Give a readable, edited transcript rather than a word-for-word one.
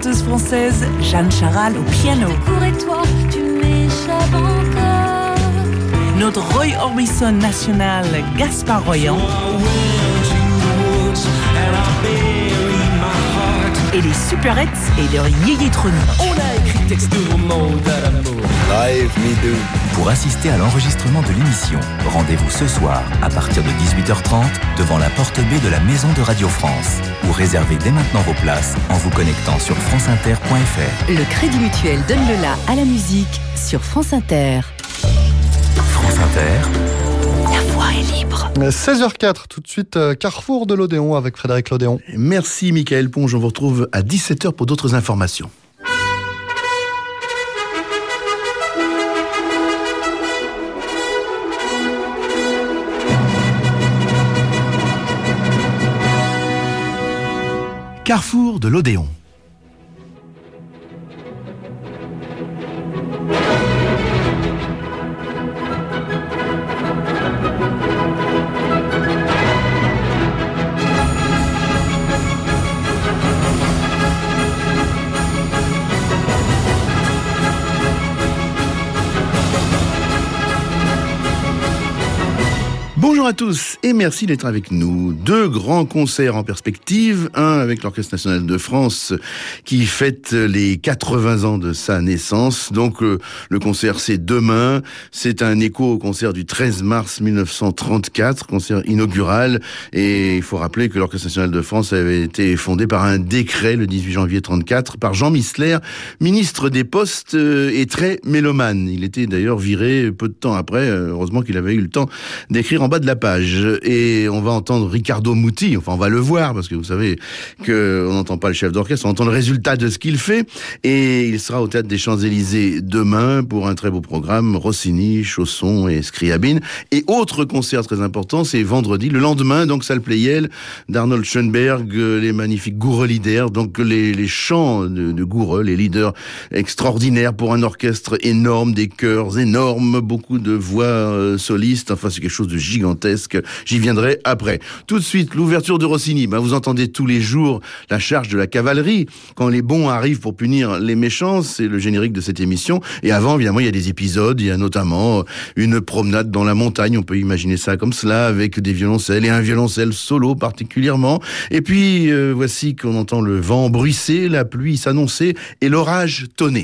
chanteuse française Jeanne Charal au piano. Et toi, tu m'échappes encore. Notre Roy Orbison national Gaspard Royan. Et les superettes et leur yéyé tronique. On a écrit texte de mots d'amour. Live me do. Pour assister à l'enregistrement de l'émission, rendez-vous ce soir à partir de 18h30 devant la porte B de la Maison de Radio France ou réservez dès maintenant vos places en vous connectant sur franceinter.fr. Le Crédit Mutuel donne le la à la musique sur France Inter. France Inter. La voix est libre. 16h04, tout de suite Carrefour de l'Odéon avec Frédéric Lodéon. Merci Mickaël Ponge, on vous retrouve à 17h pour d'autres informations. Carrefour de l'Odéon. Bonjour à tous et merci d'être avec nous. 2 grands concerts en perspective. Un avec l'Orchestre National de France qui fête les 80 ans de sa naissance. Donc le concert c'est demain. C'est un écho au concert du 13 mars 1934, concert inaugural. Et il faut rappeler que l'Orchestre National de France avait été fondé par un décret le 18 janvier 34 par Jean Missler, ministre des Postes et très mélomane. Il était d'ailleurs viré peu de temps après. Heureusement qu'il avait eu le temps d'écrire en bas de la page. Et on va entendre Riccardo Muti, enfin on va le voir parce que vous savez qu'on n'entend pas le chef d'orchestre, on entend le résultat de ce qu'il fait, et il sera au Théâtre des Champs-Élysées demain pour un très beau programme, Rossini, Chausson et Scriabine. Et autre concert très important, c'est vendredi, le lendemain, donc salle Pleyel, d'Arnold Schoenberg, les magnifiques Goureux leaders, donc les chants de Goureux, les leaders extraordinaires pour un orchestre énorme, des chœurs énormes, beaucoup de voix solistes, enfin c'est quelque chose de gigantesque. J'y viendrai après. Tout de suite, l'ouverture de Rossini. Vous entendez tous les jours la charge de la cavalerie. Quand les bons arrivent pour punir les méchants, c'est le générique de cette émission. Et avant, évidemment, il y a des épisodes. Il y a notamment une promenade dans la montagne. On peut imaginer ça comme cela, avec des violoncelles et un violoncelle solo particulièrement. Et puis, voici qu'on entend le vent bruisser, la pluie s'annoncer et l'orage tonner.